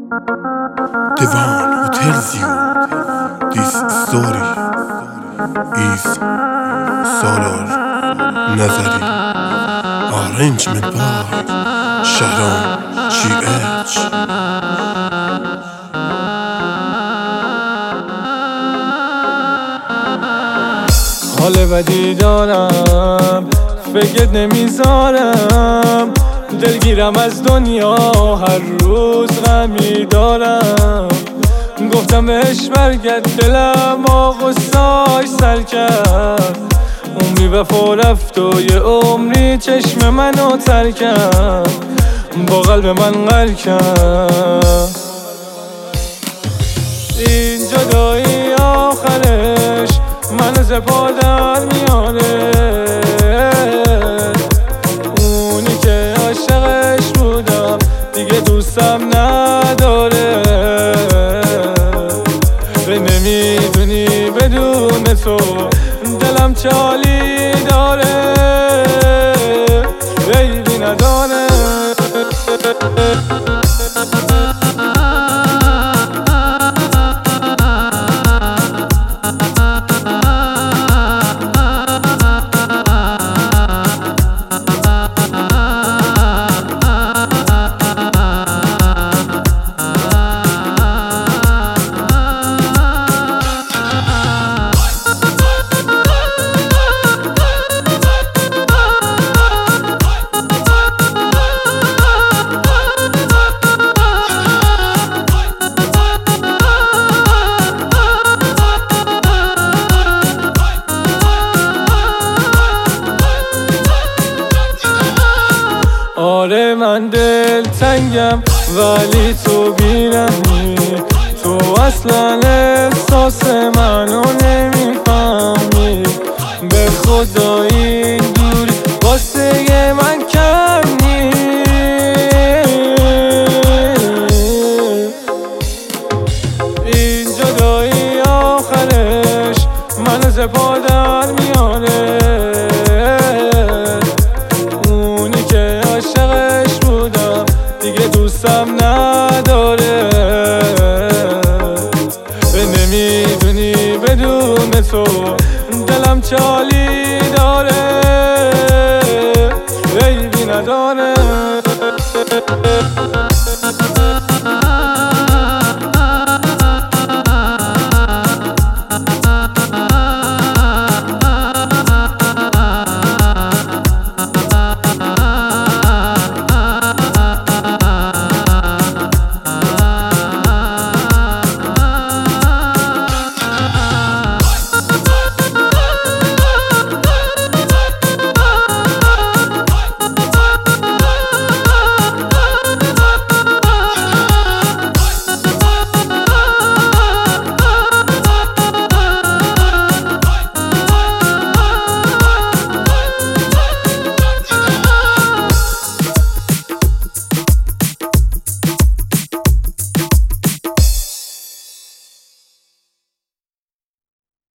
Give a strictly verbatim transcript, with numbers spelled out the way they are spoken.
Devon, who tells you this story is Salar Nazari. Arrangement by Shahram G H. حال بدی دارم، فکرت نمیذارم، دلگیرم از دنیا، هر روز غمی دارم. گفتم بهش برگرد، دلم با غصه‌اش سر کرد. عمری وفا رفت و یه عمری چشم منو تر کرد، با قلب من غر کرد. این جدایی آخرش منو ز پا در میاره. اونی که عاشقش بودم دیگه دوستم نداره. به نمیدونی بدون تو دلم چه حالی داره. بیبی نداره. آره من دل تنگم ولی تو بیرمی. تو اصلا احساس منو نمیفهمی. به خدا این دوری واسه من کم نیست. این جدایی آخرش منو ز پا در میاره. عاشقش بودم دیگه دوستم نداره. به نمیدونی بدون تو دلم چه حالی